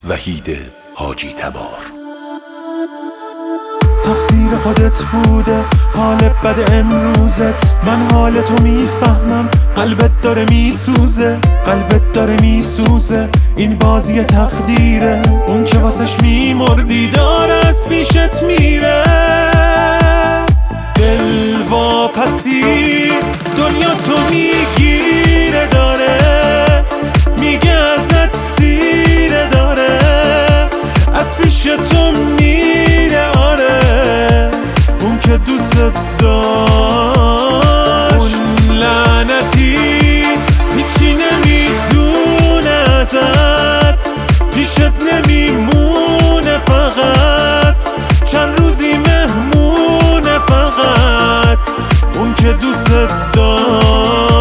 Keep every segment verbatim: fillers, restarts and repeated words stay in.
وحید حاجی تبار. تقصیر خودت بوده حال بد امروزت، من حال تو میفهمم، قلبت داره میسوزه، قلبت داره میسوزه، این بازی تقدیره، اون که واسش میمردی داره از پیشت میره. دل واپسی دنیا تو میگیره داره، میگه ازت سیره داره، از پیش تو میره. آره اون که دوست داشت اون لعنتی هیچی نمیدونه ازت، پیشت نمیمونه، فقط چند روزی مهمونه، فقط اون که دوست داشت.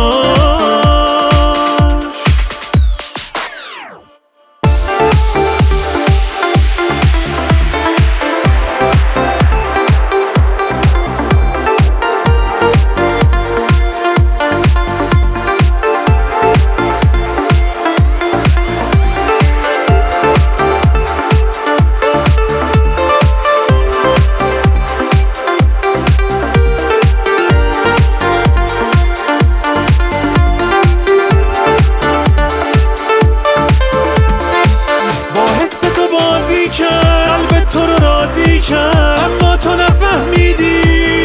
قلبت تو رو راضی کرد اما تو نفهمیدی،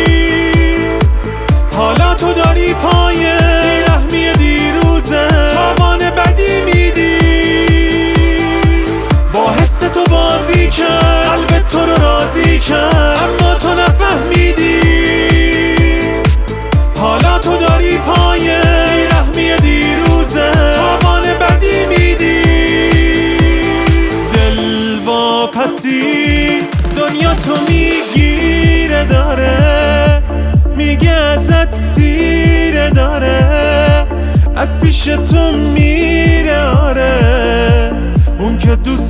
حالا تو داری پای رحمی دیروزه تاوان بدی میدی. با حس تو بازی کرد قلبت تو رو راضی کرد اما تو نفهمیدی، حالا تو داری پای رحمی دیروزه تاوان بدی میدی. پسی دنیا تو میگیره داره، میگه ازت سیره داره، از پیش تو میره. آره اون که دوست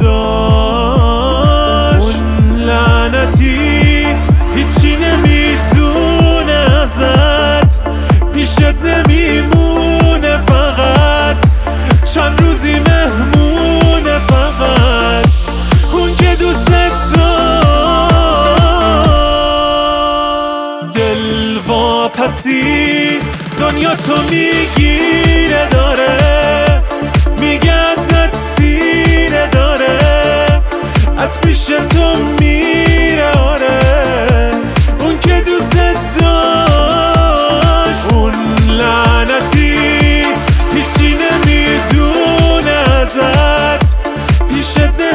داشت اون لعنتی هیچی نمیدونه ازت، پیشت نمیمونه، فقط چند روزی مهمونه، فقط اون که دوست داشت. دل واپسی دنیا تو میگیره داره، میگه ازت سیره داره، از پیش تو میره. آره اون که دوست داشت اون لعنتی هیچی نمیدونه ازت، پیشت